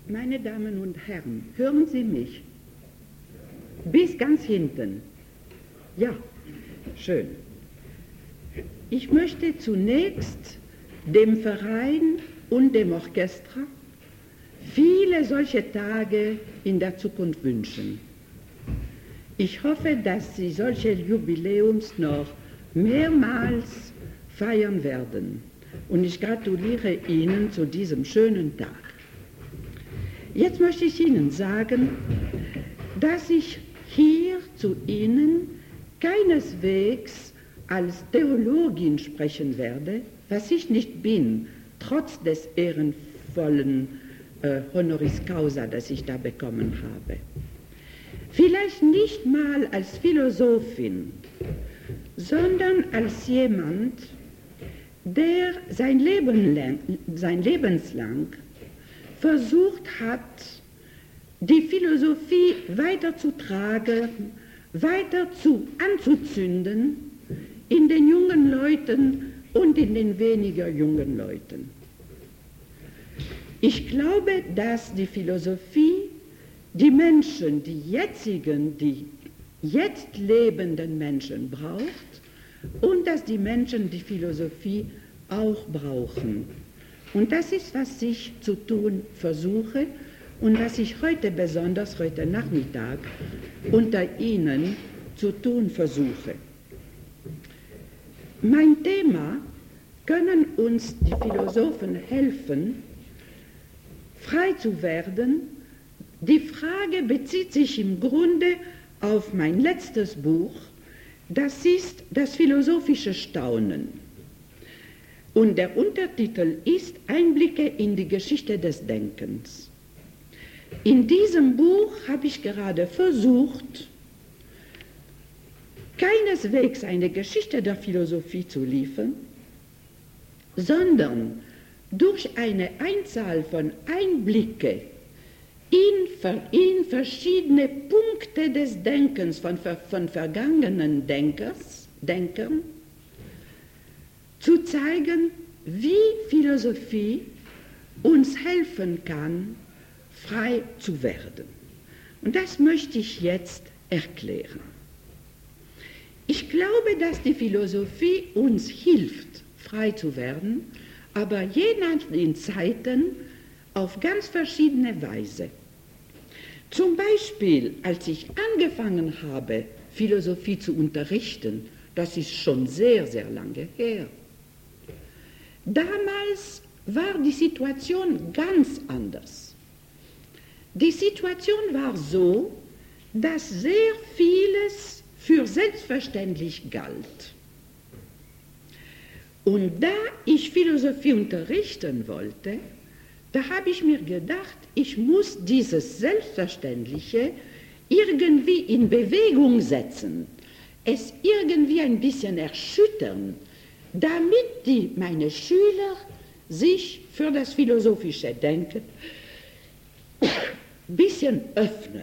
Meine Damen und Herren, hören Sie mich? Bis ganz hinten. Ja, schön. Ich möchte zunächst dem Verein und dem Orchester viele solche Tage in der Zukunft wünschen. Ich hoffe, dass Sie solche Jubiläums noch mehrmals feiern werden. Und ich gratuliere Ihnen zu diesem schönen Tag. Jetzt möchte ich Ihnen sagen, dass ich hier zu Ihnen keineswegs als Theologin sprechen werde, was ich nicht bin, trotz des ehrenvollen Honoris Causa, das ich da bekommen habe. Vielleicht nicht mal als Philosophin, sondern als jemand, der sein lebenslang versucht hat, die Philosophie weiterzutragen, anzuzünden in den jungen Leuten und in den weniger jungen Leuten. Ich glaube, dass die Philosophie die Menschen, die jetzt lebenden Menschen braucht und dass die Menschen die Philosophie auch brauchen. Und das ist, was ich zu tun versuche und was ich heute Nachmittag unter Ihnen zu tun versuche. Mein Thema: können uns die Philosophen helfen, frei zu werden? Die Frage bezieht sich im Grunde auf mein letztes Buch, das ist das philosophische Staunen. Und der Untertitel ist Einblicke in die Geschichte des Denkens. In diesem Buch habe ich gerade versucht, keineswegs eine Geschichte der Philosophie zu liefern, sondern durch eine Einzahl von Einblicke in verschiedene Punkte des Denkens von vergangenen Denkern zu zeigen, wie Philosophie uns helfen kann, frei zu werden. Und das möchte ich jetzt erklären. Ich glaube, dass die Philosophie uns hilft, frei zu werden, aber je nach den Zeiten auf ganz verschiedene Weise. Zum Beispiel, als ich angefangen habe, Philosophie zu unterrichten, das ist schon sehr, sehr lange her. Damals war die Situation ganz anders. Die Situation war so, dass sehr vieles für selbstverständlich galt. Und da ich Philosophie unterrichten wollte, da habe ich mir gedacht, ich muss dieses Selbstverständliche irgendwie in Bewegung setzen, es irgendwie ein bisschen erschüttern, damit meine Schüler sich für das philosophische Denken ein bisschen öffnen.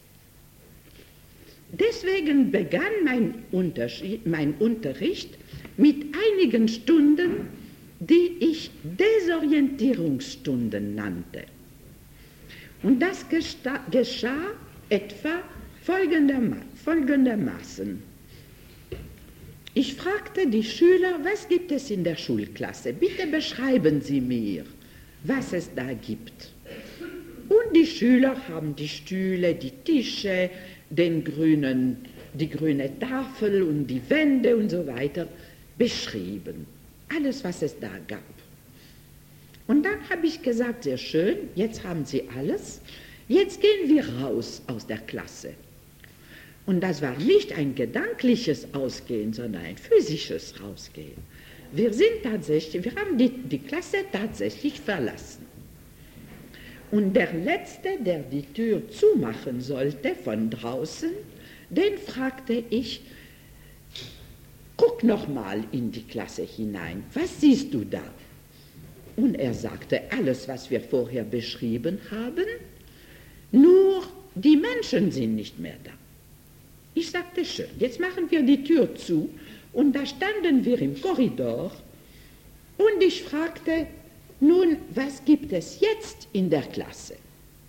Deswegen begann mein Unterricht mit einigen Stunden, die ich Desorientierungsstunden nannte. Und das geschah etwa folgendermaßen. Ich fragte die Schüler, was gibt es in der Schulklasse? Bitte beschreiben Sie mir, was es da gibt. Und die Schüler haben die Stühle, die Tische, die grüne Tafel und die Wände und so weiter beschrieben. Alles, was es da gab. Und dann habe ich gesagt, sehr schön, jetzt haben Sie alles, jetzt gehen wir raus aus der Klasse. Und das war nicht ein gedankliches Ausgehen, sondern ein physisches Rausgehen. Wir haben die Klasse tatsächlich verlassen. Und der Letzte, der die Tür zumachen sollte von draußen, den fragte ich, guck noch mal in die Klasse hinein, was siehst du da? Und er sagte, alles, was wir vorher beschrieben haben, nur die Menschen sind nicht mehr da. Ich sagte, schön, jetzt machen wir die Tür zu und da standen wir im Korridor und ich fragte, nun, was gibt es jetzt in der Klasse?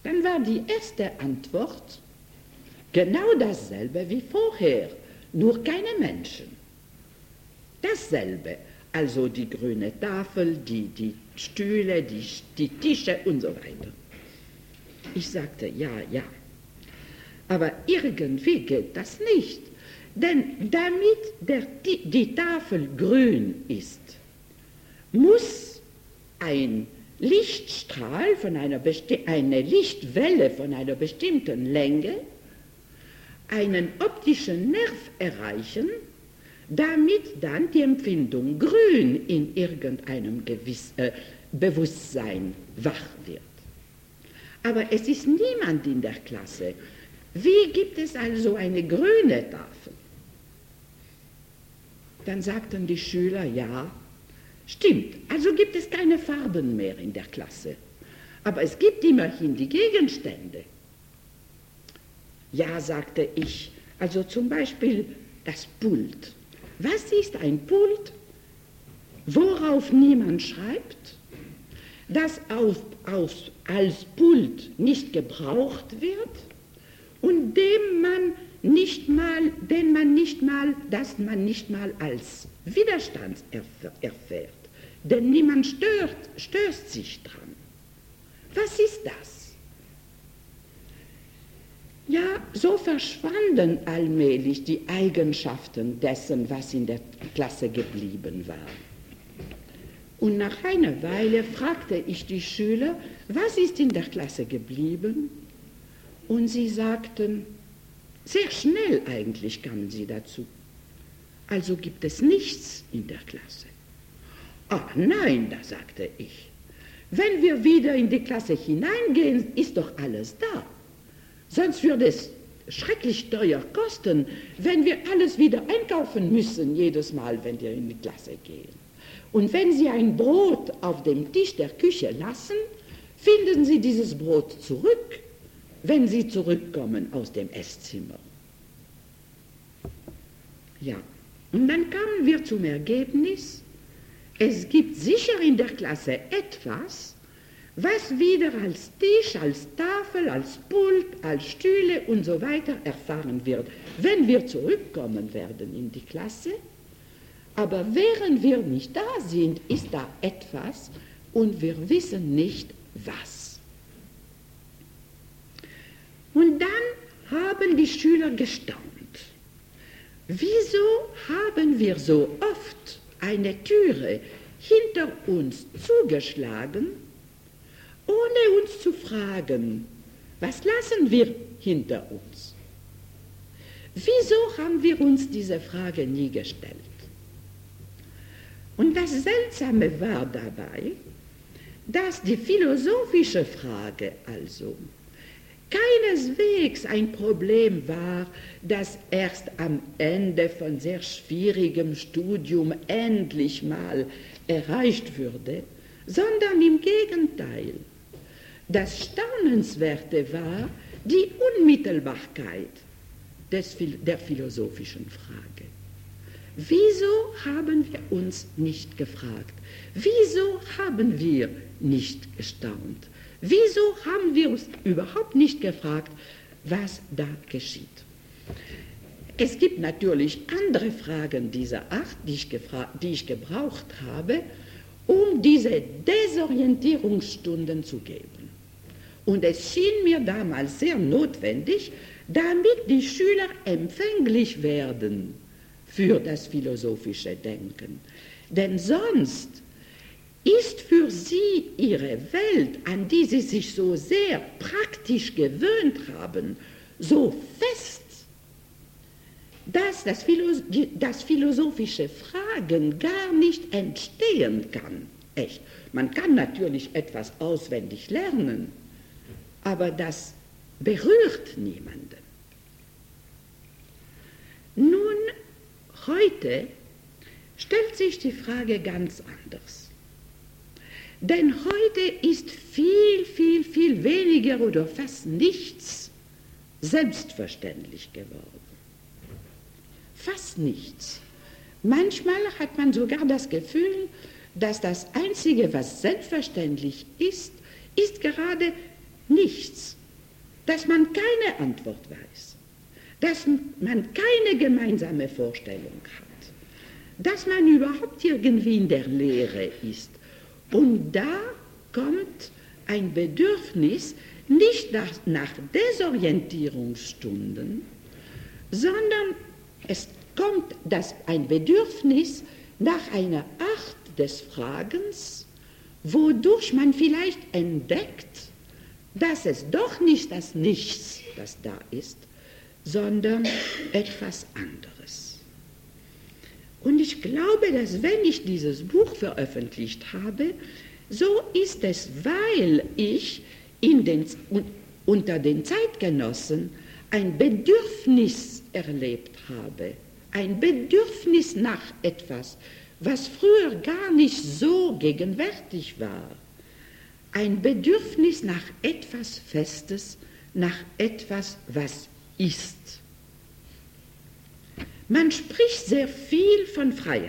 Dann war die erste Antwort genau dasselbe wie vorher, nur keine Menschen. Dasselbe, also die grüne Tafel, die Stühle, die Tische und so weiter. Ich sagte, ja, ja. Aber irgendwie geht das nicht, denn damit die Tafel grün ist, muss ein Lichtstrahl eine Lichtwelle von einer bestimmten Länge einen optischen Nerv erreichen, damit dann die Empfindung grün in irgendeinem Bewusstsein wach wird. Aber es ist niemand in der Klasse. Wie gibt es also eine grüne Tafel? Dann sagten die Schüler, ja, stimmt, also gibt es keine Farben mehr in der Klasse. Aber es gibt immerhin die Gegenstände. Ja, sagte ich, also zum Beispiel das Pult. Was ist ein Pult, worauf niemand schreibt, das als Pult nicht gebraucht wird und das man nicht mal als Widerstand erfährt, denn niemand stößt sich dran. Was ist das? Ja, so verschwanden allmählich die Eigenschaften dessen, was in der Klasse geblieben war. Und nach einer Weile fragte ich die Schüler, was ist in der Klasse geblieben? Und sie sagten, sehr schnell eigentlich kamen sie dazu. Also gibt es nichts in der Klasse. Ach nein, da sagte ich. Wenn wir wieder in die Klasse hineingehen, ist doch alles da. Sonst würde es schrecklich teuer kosten, wenn wir alles wieder einkaufen müssen, jedes Mal, wenn wir in die Klasse gehen. Und wenn Sie ein Brot auf dem Tisch der Küche lassen, finden Sie dieses Brot zurück, wenn Sie zurückkommen aus dem Esszimmer. Ja, und dann kamen wir zum Ergebnis, es gibt sicher in der Klasse etwas, was wieder als Tisch, als Tafel, als Pult, als Stühle und so weiter erfahren wird, wenn wir zurückkommen werden in die Klasse. Aber während wir nicht da sind, ist da etwas und wir wissen nicht was. Und dann haben die Schüler gestaunt. Wieso haben wir so oft eine Türe hinter uns zugeschlagen, ohne uns zu fragen, was lassen wir hinter uns? Wieso haben wir uns diese Frage nie gestellt? Und das Seltsame war dabei, dass die philosophische Frage also keineswegs ein Problem war, das erst am Ende von sehr schwierigem Studium endlich mal erreicht würde, sondern im Gegenteil. Das Staunenswerte war die Unmittelbarkeit der philosophischen Frage. Wieso haben wir uns nicht gefragt? Wieso haben wir nicht gestaunt? Wieso haben wir uns überhaupt nicht gefragt, was da geschieht? Es gibt natürlich andere Fragen dieser Art, die ich gebraucht habe, um diese Desorientierungsstunden zu geben. Und es schien mir damals sehr notwendig, damit die Schüler empfänglich werden für das philosophische Denken. Denn sonst ist für sie ihre Welt, an die sie sich so sehr praktisch gewöhnt haben, so fest, dass das philosophische Fragen gar nicht entstehen kann. Echt. Man kann natürlich etwas auswendig lernen, aber das berührt niemanden. Nun, heute stellt sich die Frage ganz anders. Denn heute ist viel, viel, viel weniger oder fast nichts selbstverständlich geworden. Fast nichts. Manchmal hat man sogar das Gefühl, dass das Einzige, was selbstverständlich ist, ist gerade nichts. dass man keine Antwort weiß, dass man keine gemeinsame Vorstellung hat, dass man überhaupt irgendwie in der Leere ist. Und da kommt ein Bedürfnis nicht nach Desorientierungsstunden, sondern es kommt ein Bedürfnis nach einer Art des Fragens, wodurch man vielleicht entdeckt, dass es doch nicht das Nichts, das da ist, sondern etwas anderes. Und ich glaube, dass wenn ich dieses Buch veröffentlicht habe, so ist es, weil ich unter den Zeitgenossen ein Bedürfnis erlebt habe, ein Bedürfnis nach etwas, was früher gar nicht so gegenwärtig war, ein Bedürfnis nach etwas Festes, nach etwas, was ist. Man spricht sehr viel von Freiheit.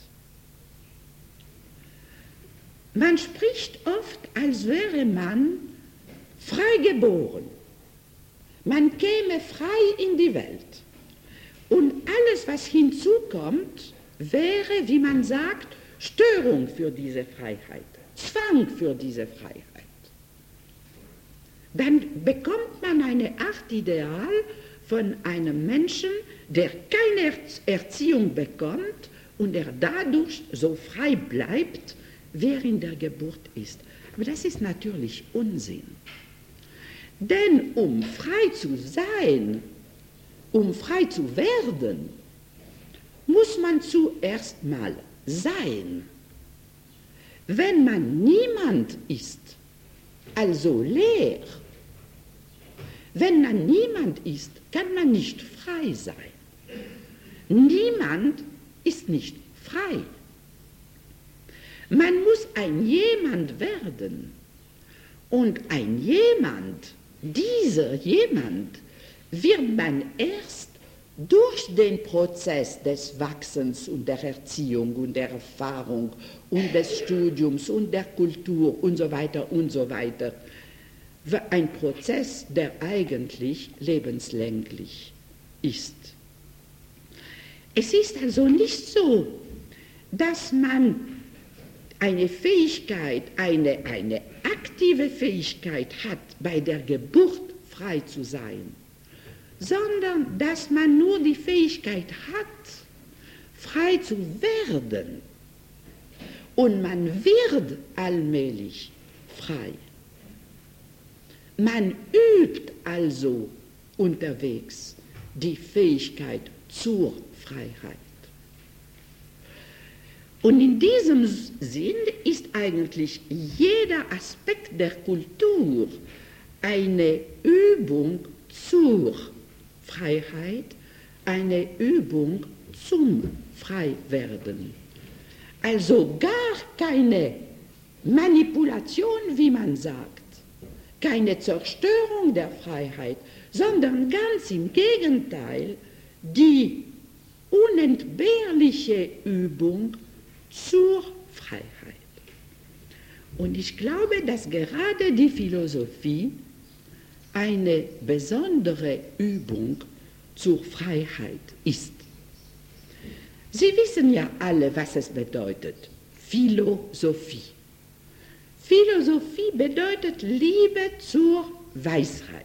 Man spricht oft, als wäre man frei geboren. Man käme frei in die Welt. Und alles, was hinzukommt, wäre, wie man sagt, Störung für diese Freiheit, Zwang für diese Freiheit. Dann bekommt man eine Art Ideal von einem Menschen, der keine Erziehung bekommt und der dadurch so frei bleibt, wie er in der Geburt ist. Aber das ist natürlich Unsinn. Denn um frei zu sein, um frei zu werden, muss man zuerst mal sein. Wenn man niemand ist, also leer, wenn man niemand ist, kann man nicht frei sein. Niemand ist nicht frei. Man muss ein Jemand werden. Und ein Jemand, dieser Jemand, wird man erst durch den Prozess des Wachsens und der Erziehung und der Erfahrung und des Studiums und der Kultur und so weiter, ein Prozess, der eigentlich lebenslänglich ist. Es ist also nicht so, dass man eine Fähigkeit, eine aktive Fähigkeit hat, bei der Geburt frei zu sein, sondern dass man nur die Fähigkeit hat, frei zu werden. Und man wird allmählich frei. Man übt also unterwegs die Fähigkeit zur Freiheit. Und in diesem Sinn ist eigentlich jeder Aspekt der Kultur eine Übung zur Freiheit, eine Übung zum Freiwerden. Also gar keine Manipulation, wie man sagt, keine Zerstörung der Freiheit, sondern ganz im Gegenteil die unentbehrliche Übung zur Freiheit. Und ich glaube, dass gerade die Philosophie eine besondere Übung zur Freiheit ist. Sie wissen ja alle, was es bedeutet. Philosophie. Philosophie bedeutet Liebe zur Weisheit.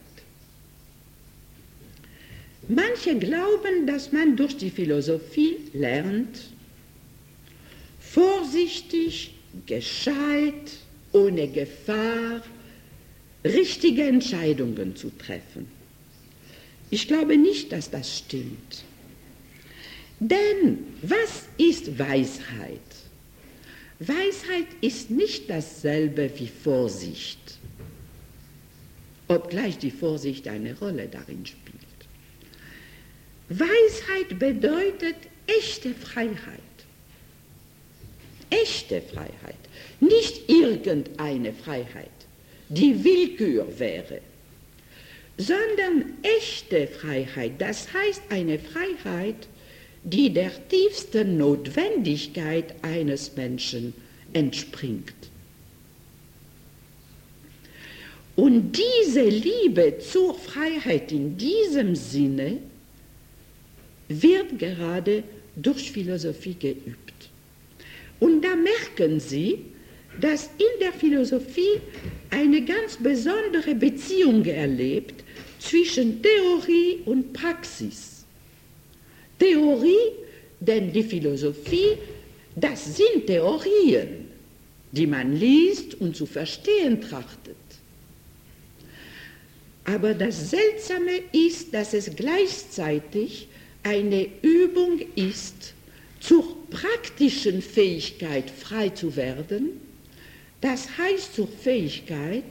Manche glauben, dass man durch die Philosophie lernt, vorsichtig, gescheit, ohne Gefahr, richtige Entscheidungen zu treffen. Ich glaube nicht, dass das stimmt. Denn was ist Weisheit? Weisheit ist nicht dasselbe wie Vorsicht, obgleich die Vorsicht eine Rolle darin spielt. Weisheit bedeutet echte Freiheit. Echte Freiheit, nicht irgendeine Freiheit, die Willkür wäre, sondern echte Freiheit, das heißt eine Freiheit, die der tiefsten Notwendigkeit eines Menschen entspringt. Und diese Liebe zur Freiheit in diesem Sinne wird gerade durch Philosophie geübt. Und da merken Sie, dass in der Philosophie eine ganz besondere Beziehung erlebt zwischen Theorie und Praxis. Theorie, denn die Philosophie, das sind Theorien, die man liest und zu verstehen trachtet. Aber das Seltsame ist, dass es gleichzeitig eine Übung ist, zur praktischen Fähigkeit frei zu werden, das heißt zur Fähigkeit,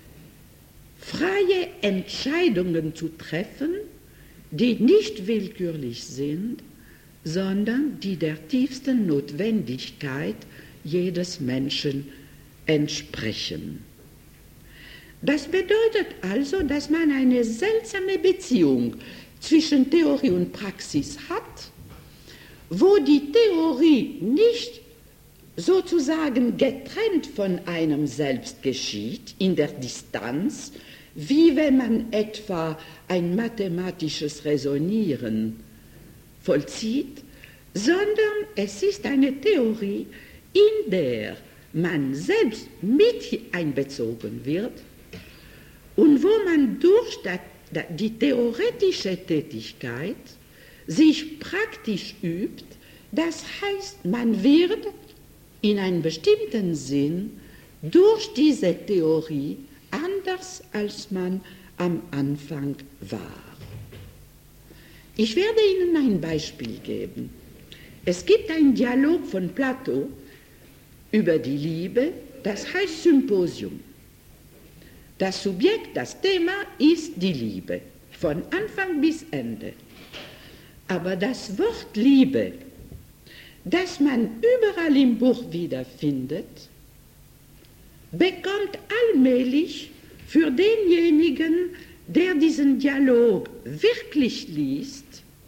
freie Entscheidungen zu treffen, die nicht willkürlich sind, sondern die der tiefsten Notwendigkeit jedes Menschen entsprechen. Das bedeutet also, dass man eine seltsame Beziehung zwischen Theorie und Praxis hat, wo die Theorie nicht sozusagen getrennt von einem selbst geschieht, in der Distanz, wie wenn man etwa ein mathematisches Räsonieren vollzieht, sondern es ist eine Theorie, in der man selbst mit einbezogen wird und wo man durch die theoretische Tätigkeit sich praktisch übt, das heißt, man wird in einem bestimmten Sinn durch diese Theorie anders, als man am Anfang war. Ich werde Ihnen ein Beispiel geben. Es gibt einen Dialog von Plato über die Liebe, das heißt Symposium. Das Subjekt, das Thema ist die Liebe, von Anfang bis Ende. Aber das Wort Liebe, das man überall im Buch wiederfindet, bekommt allmählich für denjenigen, der diesen Dialog wirklich liest,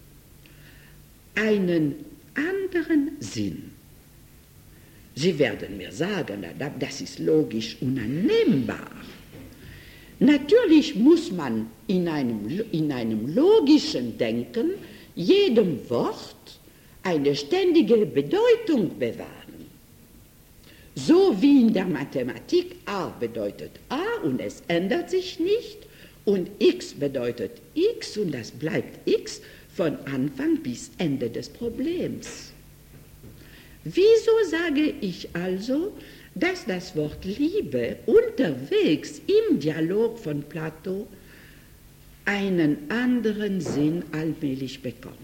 einen anderen Sinn. Sie werden mir sagen, das ist logisch unannehmbar. Natürlich muss man in einem logischen Denken jedem Wort eine ständige Bedeutung bewahren. So wie in der Mathematik A bedeutet A und es ändert sich nicht und X bedeutet X und das bleibt X von Anfang bis Ende des Problems. Wieso sage ich also, dass das Wort Liebe unterwegs im Dialog von Plato einen anderen Sinn allmählich bekommt?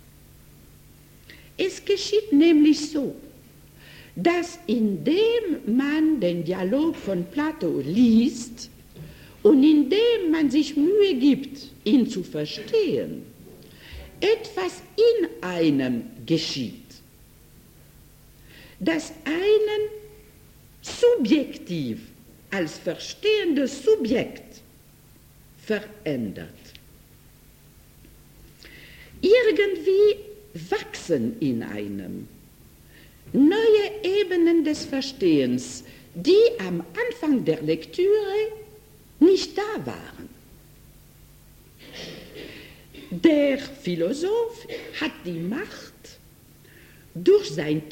Es geschieht nämlich so, dass indem man den Dialog von Plato liest und indem man sich Mühe gibt, ihn zu verstehen, etwas in einem geschieht, das einen subjektiv als verstehendes Subjekt verändert. Irgendwie wachsen in einem neue Ebenen des Verstehens, die am Anfang der Lektüre nicht da waren. Der Philosoph hat die Macht, durch sein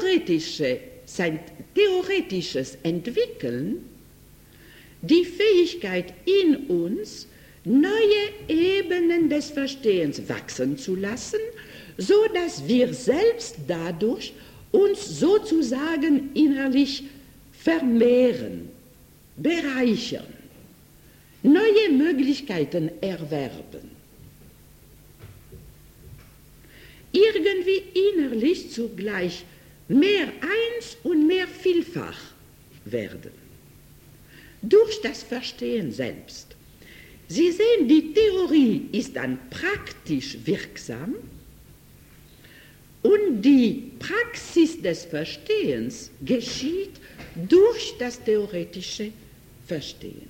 theoretisches Entwickeln die Fähigkeit in uns, neue Ebenen des Verstehens wachsen zu lassen, so dass wir selbst dadurch uns sozusagen innerlich vermehren, bereichern, neue Möglichkeiten erwerben. Irgendwie innerlich zugleich mehr eins und mehr vielfach werden. Durch das Verstehen selbst. Sie sehen, die Theorie ist dann praktisch wirksam und die Praxis des Verstehens geschieht durch das theoretische Verstehen.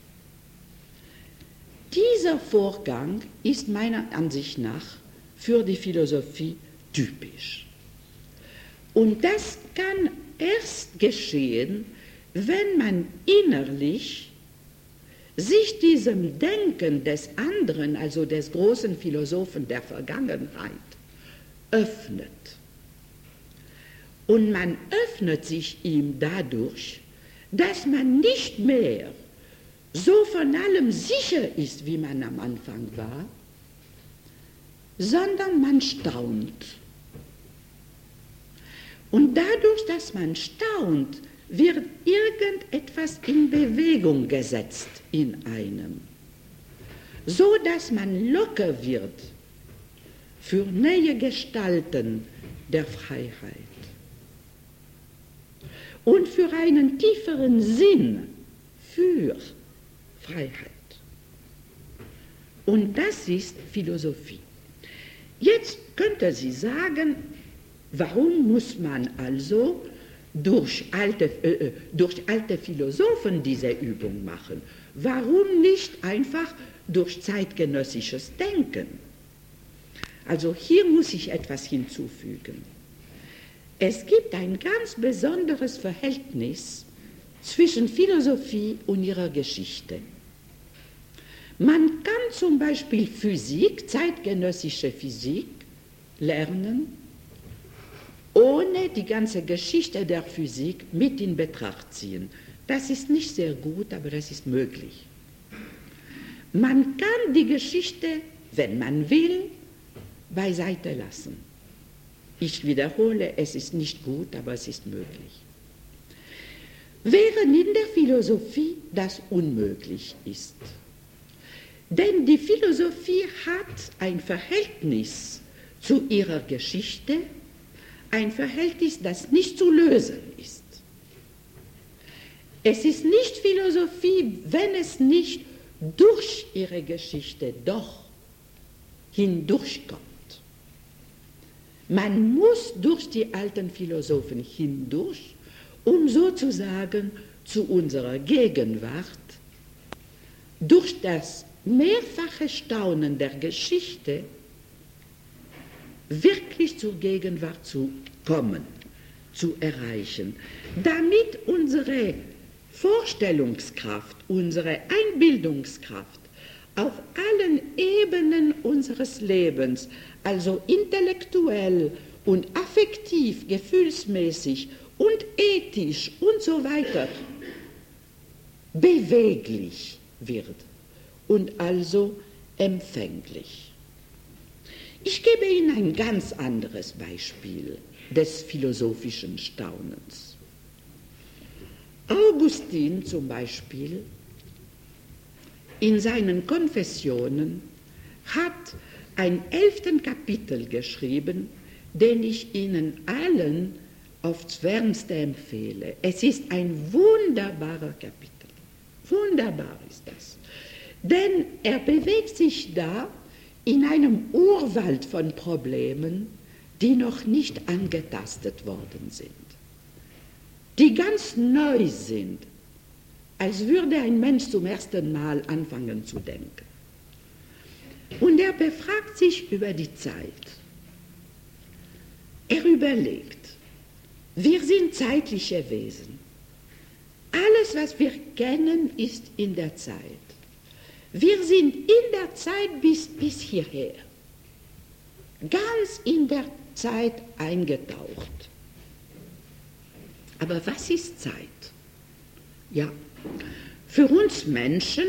Dieser Vorgang ist meiner Ansicht nach für die Philosophie typisch. Und das kann erst geschehen, wenn man innerlich sich diesem Denken des anderen, also des großen Philosophen der Vergangenheit, öffnet. Und man öffnet sich ihm dadurch, dass man nicht mehr so von allem sicher ist, wie man am Anfang war, sondern man staunt. Und dadurch, dass man staunt, wird irgendetwas in Bewegung gesetzt in einem, so dass man locker wird für neue Gestalten der Freiheit und für einen tieferen Sinn für Freiheit. Und das ist Philosophie. Jetzt könnte sie sagen, warum muss man also durch alte Philosophen diese Übung machen? Warum nicht einfach durch zeitgenössisches Denken? Also hier muss ich etwas hinzufügen. Es gibt ein ganz besonderes Verhältnis zwischen Philosophie und ihrer Geschichte. Man kann zum Beispiel Physik, zeitgenössische Physik, lernen, ohne die ganze Geschichte der Physik mit in Betracht ziehen. Das ist nicht sehr gut, aber das ist möglich. Man kann die Geschichte, wenn man will, beiseite lassen. Ich wiederhole, es ist nicht gut, aber es ist möglich. Während in der Philosophie das unmöglich ist. Denn die Philosophie hat ein Verhältnis zu ihrer Geschichte, ein Verhältnis, das nicht zu lösen ist. Es ist nicht Philosophie, wenn es nicht durch ihre Geschichte doch hindurchkommt. Man muss durch die alten Philosophen hindurch, um sozusagen zu unserer Gegenwart, durch das mehrfache Staunen der Geschichte, wirklich zur Gegenwart zu kommen, zu erreichen, damit unsere Vorstellungskraft, unsere Einbildungskraft auf allen Ebenen unseres Lebens, also intellektuell und affektiv, gefühlsmäßig und ethisch und so weiter, beweglich wird und also empfänglich. Ich gebe Ihnen ein ganz anderes Beispiel des philosophischen Staunens. Augustin zum Beispiel in seinen Konfessionen hat ein 11. Kapitel geschrieben, den ich Ihnen allen aufs Wärmste empfehle. Es ist ein wunderbarer Kapitel. Wunderbar ist das. Denn er bewegt sich da in einem Urwald von Problemen, die noch nicht angetastet worden sind, die ganz neu sind, als würde ein Mensch zum ersten Mal anfangen zu denken. Und er befragt sich über die Zeit. Er überlegt, wir sind zeitliche Wesen. Alles, was wir kennen, ist in der Zeit. Wir sind in der Zeit bis hierher, ganz in der Zeit eingetaucht. Aber was ist Zeit? Ja, für uns Menschen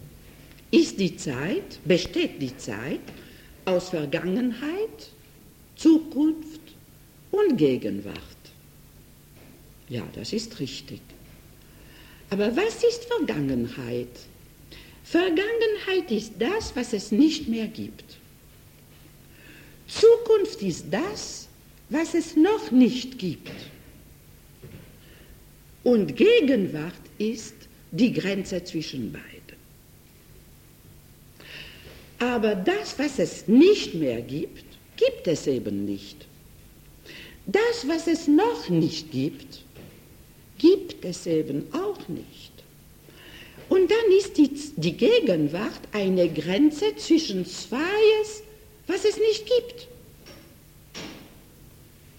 besteht die Zeit aus Vergangenheit, Zukunft und Gegenwart. Ja, das ist richtig. Aber was ist Vergangenheit? Vergangenheit ist das, was es nicht mehr gibt. Zukunft ist das, was es noch nicht gibt. Und Gegenwart ist die Grenze zwischen beiden. Aber das, was es nicht mehr gibt, gibt es eben nicht. Das, was es noch nicht gibt, gibt es eben auch nicht. Und dann ist die Gegenwart eine Grenze zwischen Zweies, was es nicht gibt.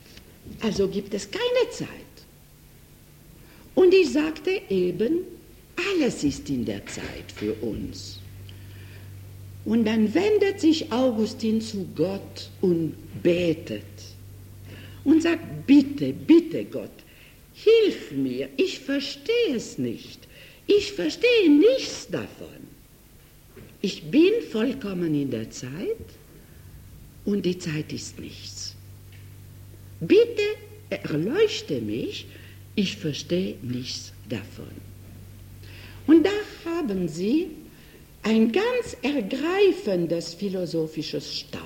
Also gibt es keine Zeit. Und ich sagte eben, Alles ist in der Zeit für uns. Und dann wendet sich Augustin zu Gott und betet und sagt, bitte, bitte Gott, hilf mir, ich verstehe es nicht. Ich verstehe nichts davon. Ich bin vollkommen in der Zeit und die Zeit ist nichts. Bitte erleuchte mich, ich verstehe nichts davon. Und da haben Sie ein ganz ergreifendes philosophisches Staunen.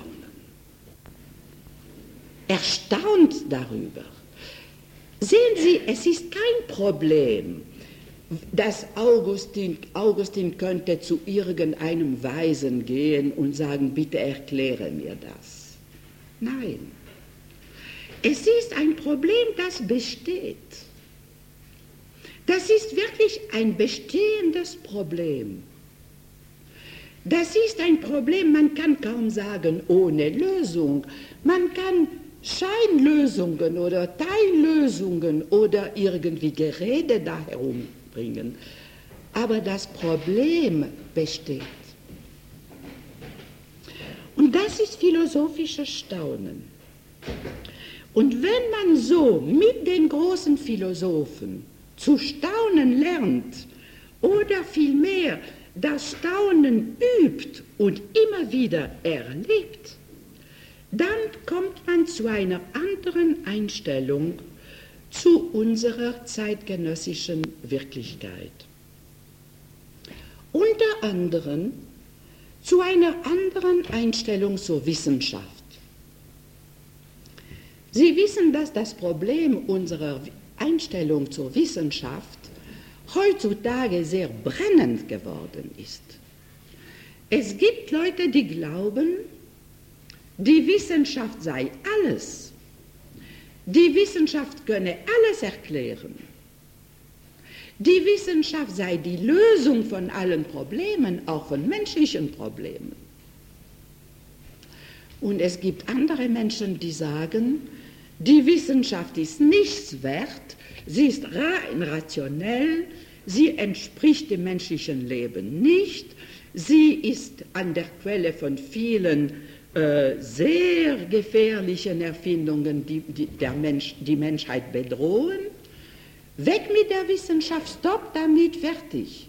Erstaunt darüber. Sehen Sie, es ist kein Problem, dass Augustin könnte zu irgendeinem Weisen gehen und sagen, bitte erkläre mir das. Nein. Es ist ein Problem, das besteht. Das ist wirklich ein bestehendes Problem. Das ist ein Problem, man kann kaum sagen, ohne Lösung. Man kann Scheinlösungen oder Teillösungen oder irgendwie Gerede da herumbringen. Aber das Problem besteht. Und das ist philosophisches Staunen. Und wenn man so mit den großen Philosophen zu staunen lernt oder vielmehr das Staunen übt und immer wieder erlebt, dann kommt man zu einer anderen Einstellung zu unserer zeitgenössischen Wirklichkeit. Unter anderem zu einer anderen Einstellung zur Wissenschaft. Sie wissen, dass das Problem unserer Einstellung zur Wissenschaft heutzutage sehr brennend geworden ist. Es gibt Leute, die glauben, die Wissenschaft sei alles. Die Wissenschaft könne alles erklären. Die Wissenschaft sei die Lösung von allen Problemen, auch von menschlichen Problemen. Und es gibt andere Menschen, die sagen, die Wissenschaft ist nichts wert, sie ist rein rationell, sie entspricht dem menschlichen Leben nicht, sie ist an der Quelle von vielen sehr gefährlichen Erfindungen, die die Menschheit bedrohen. Weg mit der Wissenschaft, stopp damit, fertig.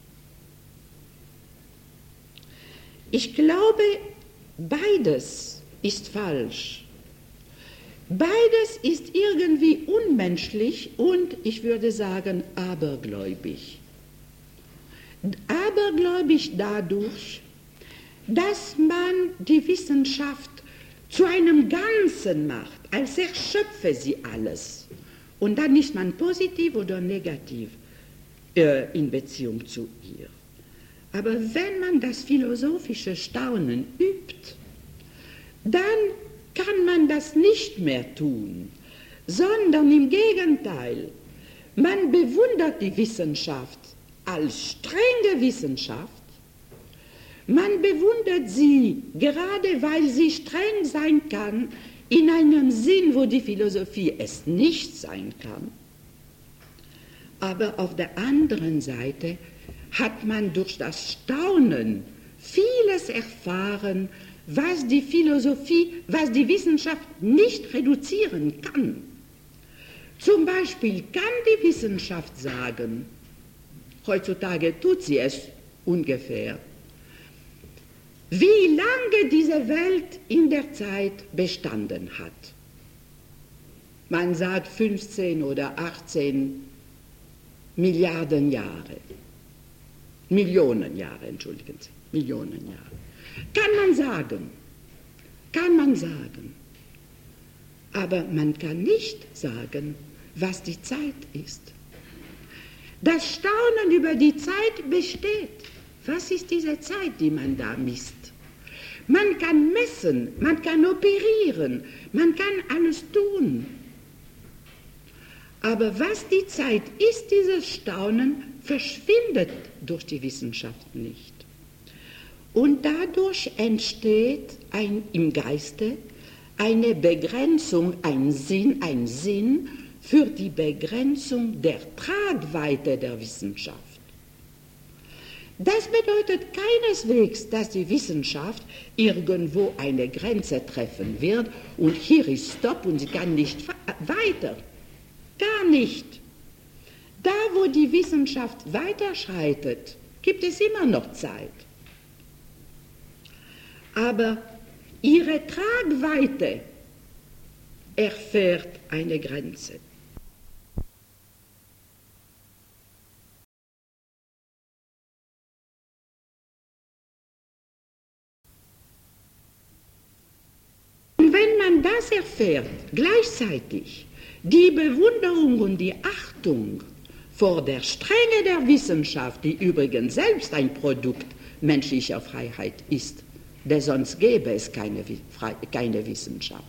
Ich glaube, beides ist falsch. Beides ist irgendwie unmenschlich und ich würde sagen abergläubig. Abergläubig dadurch, dass man die Wissenschaft zu einem Ganzen macht, als erschöpfe sie alles. Und dann ist man positiv oder negativ in Beziehung zu ihr. Aber wenn man das philosophische Staunen übt, dann kann man das nicht mehr tun, sondern im Gegenteil, man bewundert die Wissenschaft als strenge Wissenschaft, man bewundert sie, gerade weil sie streng sein kann, in einem Sinn, wo die Philosophie es nicht sein kann. Aber auf der anderen Seite hat man durch das Staunen vieles erfahren, was die Philosophie, was die Wissenschaft nicht reduzieren kann. Zum Beispiel kann die Wissenschaft sagen, heutzutage tut sie es ungefähr, wie lange diese Welt in der Zeit bestanden hat. Man sagt 15 oder 18 Milliarden Jahre. Millionen Jahre, entschuldigen Sie, Millionen Jahre. Kann man sagen. Aber man kann nicht sagen, was die Zeit ist. Das Staunen über die Zeit besteht. Was ist diese Zeit, die man da misst? Man kann messen, man kann operieren, man kann alles tun. Aber was die Zeit ist, dieses Staunen, verschwindet durch die Wissenschaft nicht. Und dadurch entsteht im Geiste eine Begrenzung, ein Sinn für die Begrenzung der Tragweite der Wissenschaft. Das bedeutet keineswegs, dass die Wissenschaft irgendwo eine Grenze treffen wird und hier ist Stopp und sie kann nicht weiter. Gar nicht. Da, wo die Wissenschaft weiterschreitet, gibt es immer noch Zeit. Aber ihre Tragweite erfährt eine Grenze. Und wenn man das erfährt, gleichzeitig die Bewunderung und die Achtung vor der Strenge der Wissenschaft, die übrigens selbst ein Produkt menschlicher Freiheit ist, denn sonst gäbe es keine Wissenschaft.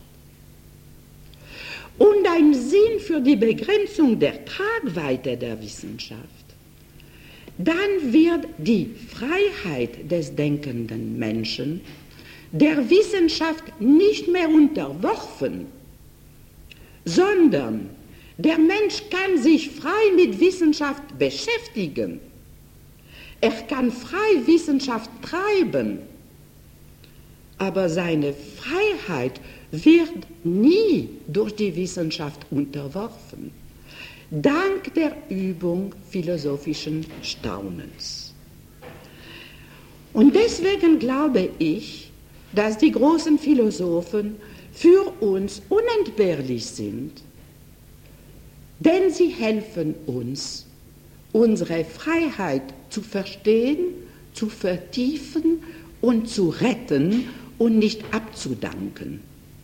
Und ein Sinn für die Begrenzung der Tragweite der Wissenschaft, dann wird die Freiheit des denkenden Menschen der Wissenschaft nicht mehr unterworfen, sondern der Mensch kann sich frei mit Wissenschaft beschäftigen. Er kann frei Wissenschaft treiben, aber seine Freiheit wird nie durch die Wissenschaft unterworfen, dank der Übung philosophischen Staunens. Und deswegen glaube ich, dass die großen Philosophen für uns unentbehrlich sind, denn sie helfen uns, unsere Freiheit zu verstehen, zu vertiefen und zu retten und nicht abzudanken.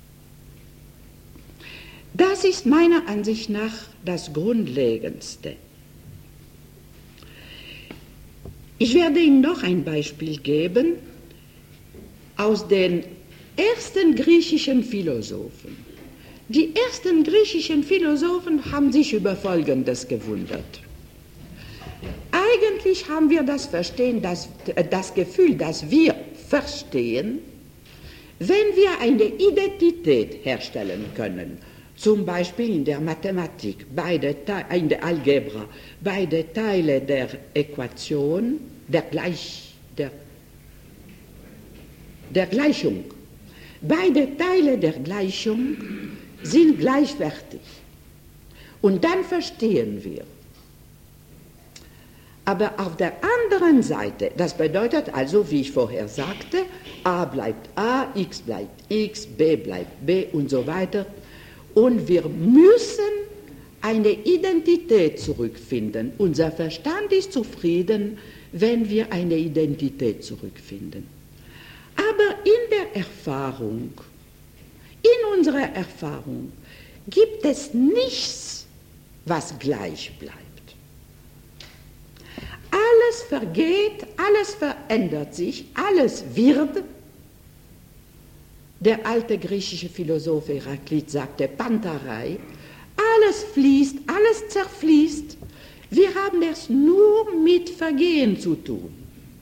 Das ist meiner Ansicht nach das Grundlegendste. Ich werde Ihnen noch ein Beispiel geben aus den ersten griechischen Philosophen. Die ersten griechischen Philosophen haben sich über Folgendes gewundert. Eigentlich haben wir das Gefühl, dass wir verstehen, wenn wir eine Identität herstellen können, zum Beispiel in der Mathematik, in der Algebra, beide Teile der Äquation, der Gleichung. Beide Teile der Gleichung sind gleichwertig. Und dann verstehen wir. Aber auf der anderen Seite, das bedeutet also, wie ich vorher sagte, a bleibt a, x bleibt x, b bleibt b und so weiter. Und wir müssen eine Identität zurückfinden. Unser Verstand ist zufrieden, wenn wir eine Identität zurückfinden. Aber in unserer Erfahrung, gibt es nichts, was gleich bleibt. Alles vergeht, alles verändert sich, alles wird. Der alte griechische Philosoph Heraklit sagte Pantarei, alles fließt, alles zerfließt. Wir haben es nur mit Vergehen zu tun.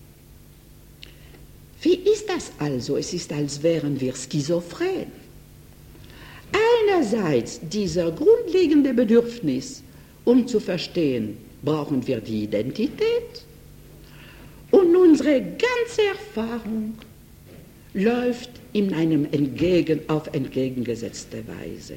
Wie ist das also? Es ist, als wären wir schizophren. Einerseits dieser grundlegende Bedürfnis, um zu verstehen, brauchen wir die Identität und unsere ganze Erfahrung läuft in einem auf entgegengesetzte Weise.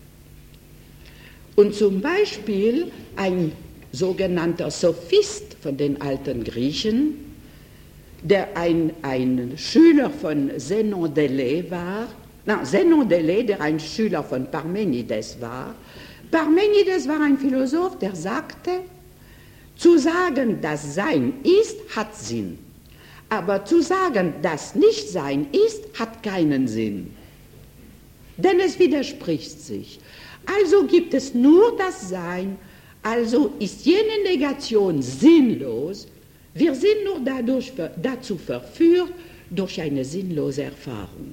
Und zum Beispiel ein sogenannter Sophist von den alten Griechen, der ein Schüler von Zenon d'Elée war, der ein Schüler von Parmenides war. Parmenides war ein Philosoph, der sagte, zu sagen, dass Sein ist, hat Sinn. Aber zu sagen, dass Nicht-Sein ist, hat keinen Sinn. Denn es widerspricht sich. Also gibt es nur das Sein, also ist jene Negation sinnlos. Wir sind nur dazu verführt durch eine sinnlose Erfahrung.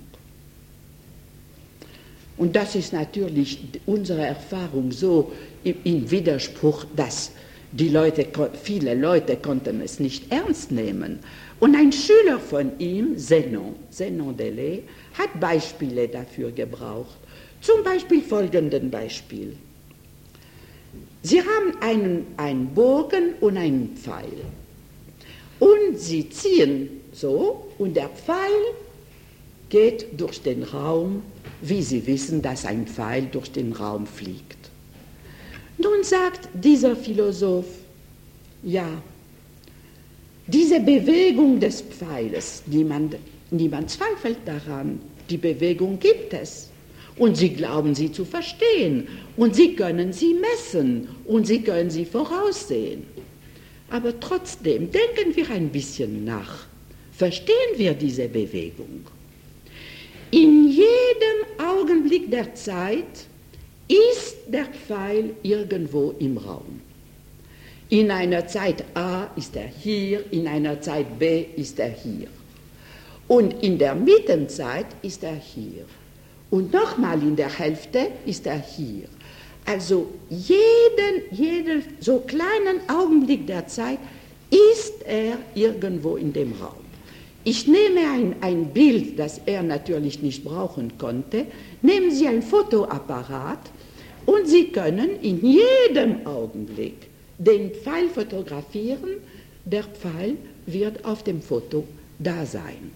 Und das ist natürlich unsere Erfahrung so im Widerspruch, dass viele Leute konnten es nicht ernst nehmen. Und ein Schüler von ihm, Zenon d'Elée, hat Beispiele dafür gebraucht. Zum Beispiel folgenden Beispiel. Sie haben einen Bogen und einen Pfeil. Und sie ziehen so und der Pfeil geht durch den Raum, wie Sie wissen, dass ein Pfeil durch den Raum fliegt. Nun sagt dieser Philosoph, ja, diese Bewegung des Pfeiles, niemand zweifelt daran, die Bewegung gibt es. Und Sie glauben sie zu verstehen und Sie können sie messen und Sie können sie voraussehen. Aber trotzdem, denken wir ein bisschen nach. Verstehen wir diese Bewegung? In jedem Augenblick der Zeit ist der Pfeil irgendwo im Raum. In einer Zeit A ist er hier, in einer Zeit B ist er hier. Und in der Mittenzeit ist er hier. Und nochmal in der Hälfte ist er hier. Also jeden so kleinen Augenblick der Zeit ist er irgendwo in dem Raum. Ich nehme ein Bild, das er natürlich nicht brauchen konnte. Nehmen Sie ein Fotoapparat und Sie können in jedem Augenblick den Pfeil fotografieren. Der Pfeil wird auf dem Foto da sein.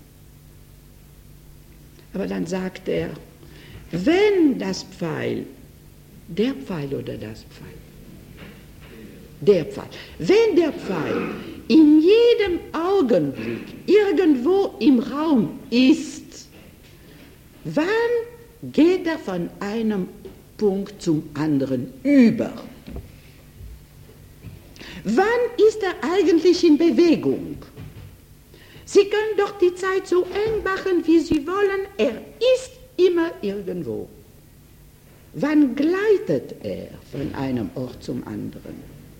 Aber dann sagt er, wenn das Pfeil, der Pfeil oder das Pfeil? Der Pfeil. Wenn der Pfeil in jedem Augenblick irgendwo im Raum ist, wann geht er von einem Punkt zum anderen über? Wann ist er eigentlich in Bewegung? Sie können doch die Zeit so eng machen, wie Sie wollen. Er ist immer irgendwo. Wann gleitet er von einem Ort zum anderen?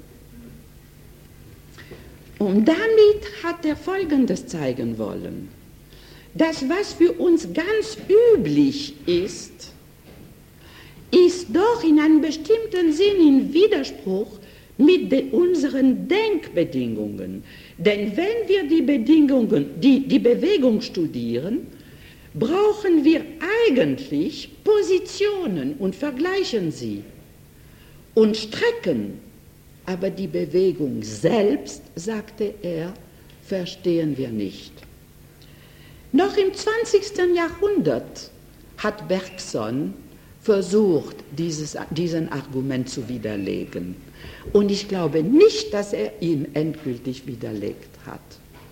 Und damit hat er Folgendes zeigen wollen. Das, was für uns ganz üblich ist, ist doch in einem bestimmten Sinn in Widerspruch mit unseren Denkbedingungen. Denn wenn wir die Bewegung studieren, brauchen wir eigentlich Positionen und vergleichen sie und Strecken. Aber die Bewegung selbst, sagte er, verstehen wir nicht. Noch im 20. Jahrhundert hat Bergson versucht, diesen Argument zu widerlegen. Und ich glaube nicht, dass er ihn endgültig widerlegt hat.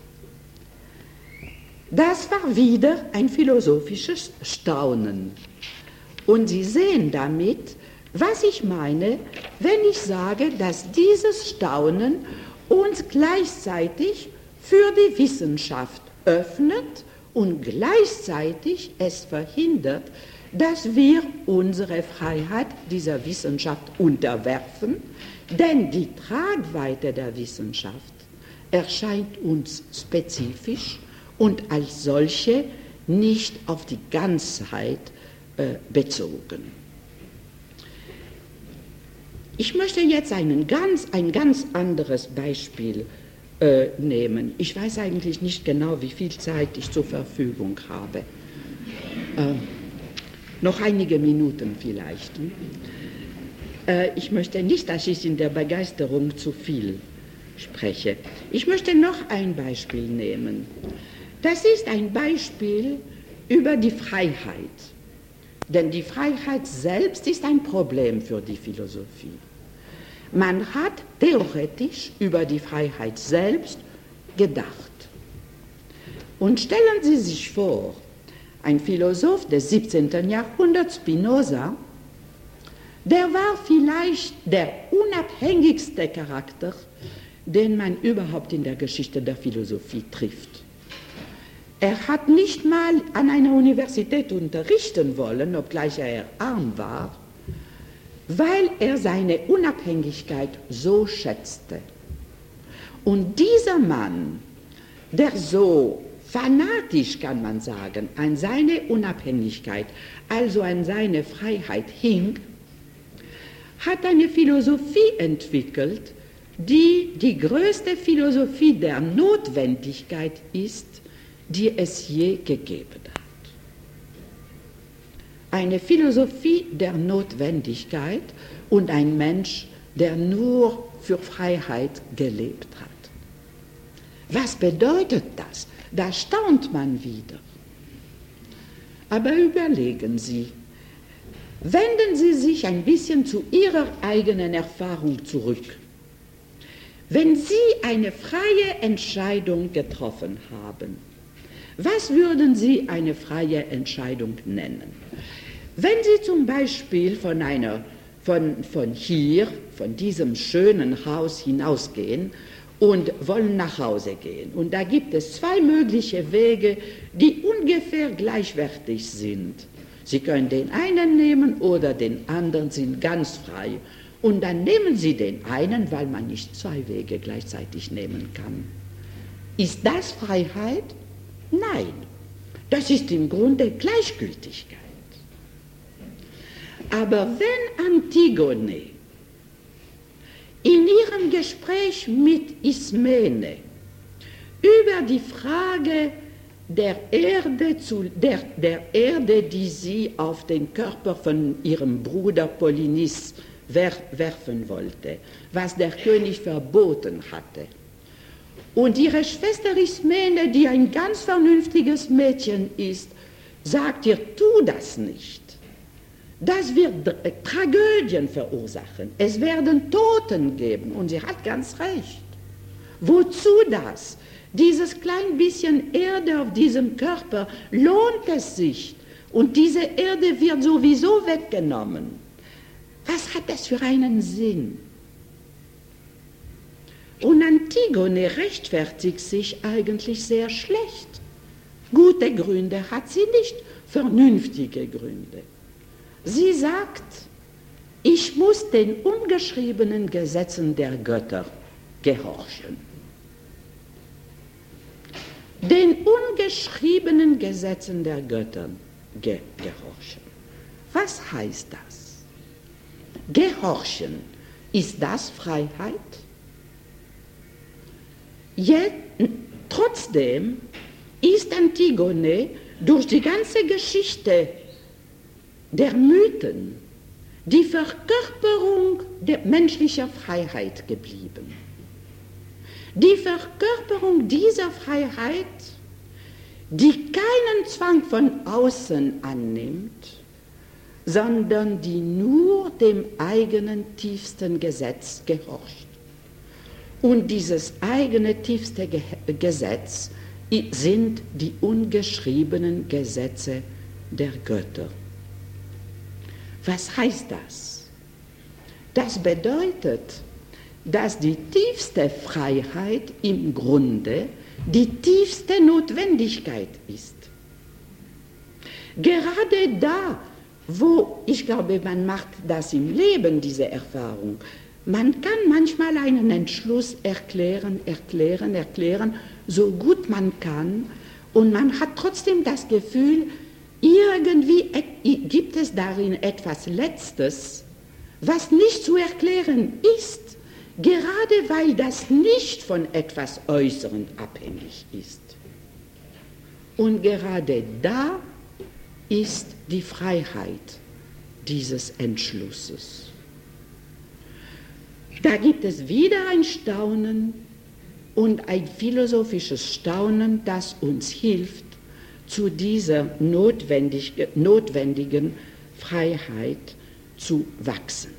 Das war wieder ein philosophisches Staunen. Und Sie sehen damit, was ich meine, wenn ich sage, dass dieses Staunen uns gleichzeitig für die Wissenschaft öffnet und gleichzeitig es verhindert, dass wir unsere Freiheit dieser Wissenschaft unterwerfen, denn die Tragweite der Wissenschaft erscheint uns spezifisch und als solche nicht auf die Ganzheit bezogen. Ich möchte jetzt ein ganz anderes Beispiel nehmen. Ich weiß eigentlich nicht genau, wie viel Zeit ich zur Verfügung habe. Noch einige Minuten vielleicht. Ich möchte nicht, dass ich in der Begeisterung zu viel spreche. Ich möchte noch ein Beispiel nehmen. Das ist ein Beispiel über die Freiheit. Denn die Freiheit selbst ist ein Problem für die Philosophie. Man hat theoretisch über die Freiheit selbst gedacht. Und stellen Sie sich vor, ein Philosoph des 17. Jahrhunderts, Spinoza, der war vielleicht der unabhängigste Charakter, den man überhaupt in der Geschichte der Philosophie trifft. Er hat nicht mal an einer Universität unterrichten wollen, obgleich er arm war, weil er seine Unabhängigkeit so schätzte. Und dieser Mann, der so fanatisch, kann man sagen, an seine Unabhängigkeit, also an seine Freiheit hing, hat eine Philosophie entwickelt, die die größte Philosophie der Notwendigkeit ist, die es je gegeben hat. Eine Philosophie der Notwendigkeit und ein Mensch, der nur für Freiheit gelebt hat. Was bedeutet das? Da staunt man wieder. Aber überlegen Sie, wenden Sie sich ein bisschen zu Ihrer eigenen Erfahrung zurück. Wenn Sie eine freie Entscheidung getroffen haben, was würden Sie eine freie Entscheidung nennen? Wenn Sie zum Beispiel von diesem schönen Haus hinausgehen und wollen nach Hause gehen, und da gibt es zwei mögliche Wege, die ungefähr gleichwertig sind. Sie können den einen nehmen oder den anderen, sind ganz frei. Und dann nehmen Sie den einen, weil man nicht zwei Wege gleichzeitig nehmen kann. Ist das Freiheit? Nein, das ist im Grunde Gleichgültigkeit. Aber wenn Antigone in ihrem Gespräch mit Ismene über die Frage der Erde, die sie auf den Körper von ihrem Bruder Polynice werfen wollte, was der König verboten hatte. Und ihre Schwester Ismene, die ein ganz vernünftiges Mädchen ist, sagt ihr, tu das nicht. Das wird Tragödien verursachen. Es werden Toten geben. Und sie hat ganz recht. Wozu das? Dieses klein bisschen Erde auf diesem Körper, lohnt es sich? Und diese Erde wird sowieso weggenommen. Was hat das für einen Sinn? Und Antigone rechtfertigt sich eigentlich sehr schlecht. Gute Gründe hat sie nicht, vernünftige Gründe. Sie sagt, ich muss den ungeschriebenen Gesetzen der Götter gehorchen. Den ungeschriebenen Gesetzen der Götter gehorchen. Was heißt das? Gehorchen, ist das Freiheit? Trotzdem ist Antigone durch die ganze Geschichte der Mythen die Verkörperung der menschlichen Freiheit geblieben. Die Verkörperung dieser Freiheit, die keinen Zwang von außen annimmt, sondern die nur dem eigenen tiefsten Gesetz gehorcht. Und dieses eigene tiefste Gesetz sind die ungeschriebenen Gesetze der Götter. Was heißt das? Das bedeutet, dass die tiefste Freiheit im Grunde die tiefste Notwendigkeit ist. Gerade da, wo, ich glaube, man macht das im Leben, diese Erfahrung, man kann manchmal einen Entschluss erklären, so gut man kann, und man hat trotzdem das Gefühl, irgendwie gibt es darin etwas Letztes, was nicht zu erklären ist, gerade weil das nicht von etwas Äußerem abhängig ist. Und gerade da ist die Freiheit dieses Entschlusses. Da gibt es wieder ein Staunen und ein philosophisches Staunen, das uns hilft, zu dieser notwendigen Freiheit zu wachsen.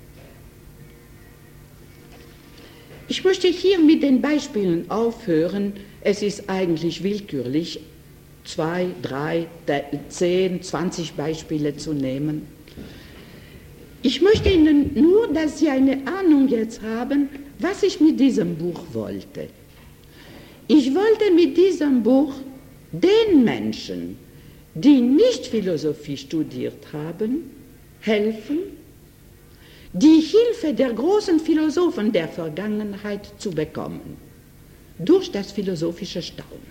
Ich möchte hier mit den Beispielen aufhören. Es ist eigentlich willkürlich, 2, 3, 10, 20 Beispiele zu nehmen. Ich möchte Ihnen nur, dass Sie eine Ahnung jetzt haben, was ich mit diesem Buch wollte. Ich wollte mit diesem Buch den Menschen, die nicht Philosophie studiert haben, helfen, die Hilfe der großen Philosophen der Vergangenheit zu bekommen, durch das philosophische Staunen.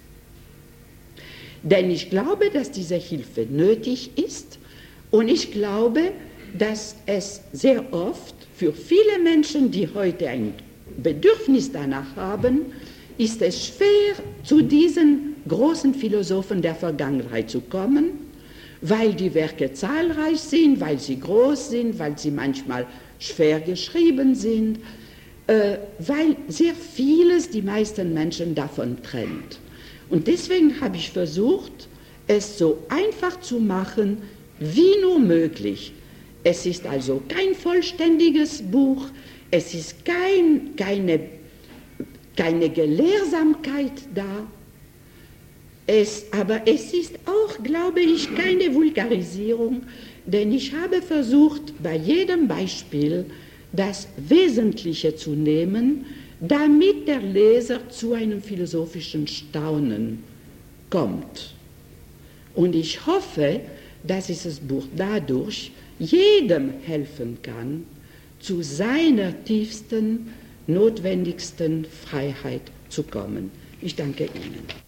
Denn ich glaube, dass diese Hilfe nötig ist, und ich glaube, dass es sehr oft für viele Menschen, die heute ein Bedürfnis danach haben, ist es schwer, zu diesen großen Philosophen der Vergangenheit zu kommen, weil die Werke zahlreich sind, weil sie groß sind, weil sie manchmal schwer geschrieben sind. weil sehr vieles die meisten Menschen davon trennt. Und deswegen habe ich versucht, es so einfach zu machen, wie nur möglich. Es ist also kein vollständiges Buch, es ist keine Gelehrsamkeit da, aber es ist auch, glaube ich, keine Vulgarisierung, denn ich habe versucht, bei jedem Beispiel das Wesentliche zu nehmen, damit der Leser zu einem philosophischen Staunen kommt. Und ich hoffe, dass dieses Buch dadurch jedem helfen kann, zu seiner tiefsten, notwendigsten Freiheit zu kommen. Ich danke Ihnen.